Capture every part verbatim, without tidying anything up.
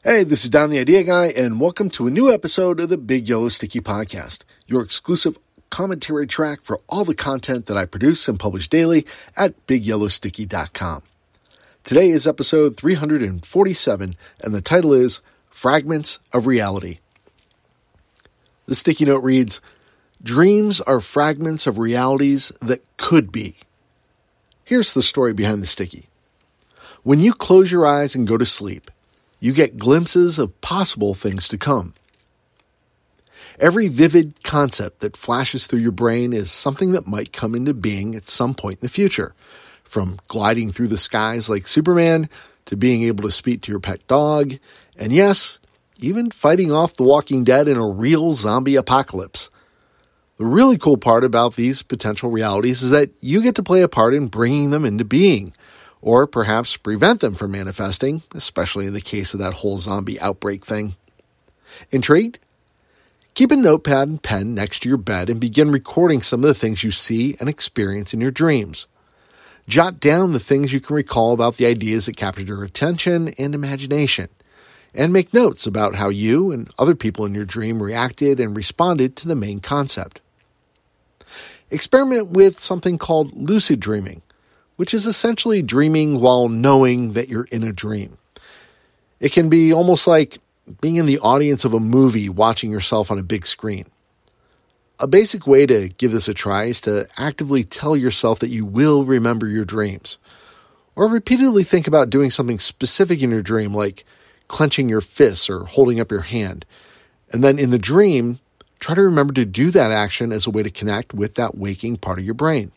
Hey, this is Don the Idea Guy, and welcome to a new episode of the Big Yellow Sticky Podcast, your exclusive commentary track for all the content that I produce and publish daily at big yellow sticky dot com. Today is episode three hundred forty-seven, and the title is Fragments of Reality. The sticky note reads, "Dreams are fragments of realities that could be." Here's the story behind the sticky. When you close your eyes and go to sleep, you get glimpses of possible things to come. Every vivid concept that flashes through your brain is something that might come into being at some point in the future, from gliding through the skies like Superman to being able to speak to your pet dog, and yes, even fighting off the Walking Dead in a real zombie apocalypse. The really cool part about these potential realities is that you get to play a part in bringing them into being, or perhaps prevent them from manifesting, especially in the case of that whole zombie outbreak thing. Intrigued? Keep a notepad and pen next to your bed and begin recording some of the things you see and experience in your dreams. Jot down the things you can recall about the ideas that captured your attention and imagination, and make notes about how you and other people in your dream reacted and responded to the main concept. Experiment with something called lucid dreaming, which is essentially dreaming while knowing that you're in a dream. It can be almost like being in the audience of a movie watching yourself on a big screen. A basic way to give this a try is to actively tell yourself that you will remember your dreams, or repeatedly think about doing something specific in your dream, like clenching your fists or holding up your hand, and then in the dream, try to remember to do that action as a way to connect with that waking part of your brain.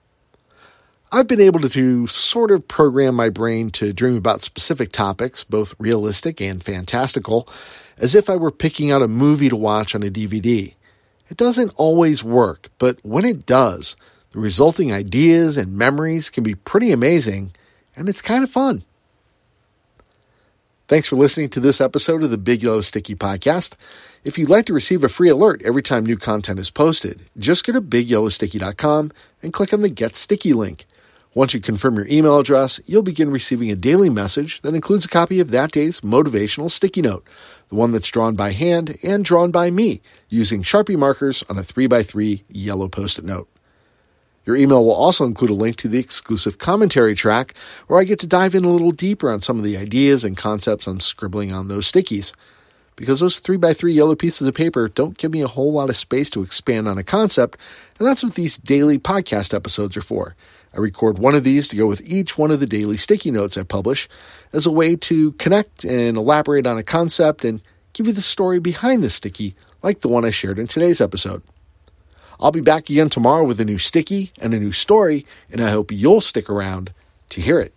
I've been able to, to sort of program my brain to dream about specific topics, both realistic and fantastical, as if I were picking out a movie to watch on a D V D. It doesn't always work, but when it does, the resulting ideas and memories can be pretty amazing, and it's kind of fun. Thanks for listening to this episode of the Big Yellow Sticky Podcast. If you'd like to receive a free alert every time new content is posted, just go to big yellow sticky dot com and click on the Get Sticky link. Once you confirm your email address, you'll begin receiving a daily message that includes a copy of that day's motivational sticky note, the one that's drawn by hand and drawn by me using Sharpie markers on a three by three yellow Post-it note. Your email will also include a link to the exclusive commentary track where I get to dive in a little deeper on some of the ideas and concepts I'm scribbling on those stickies. Because those three by three yellow pieces of paper don't give me a whole lot of space to expand on a concept, and that's what these daily podcast episodes are for. I record one of these to go with each one of the daily sticky notes I publish as a way to connect and elaborate on a concept and give you the story behind the sticky, like the one I shared in today's episode. I'll be back again tomorrow with a new sticky and a new story, and I hope you'll stick around to hear it.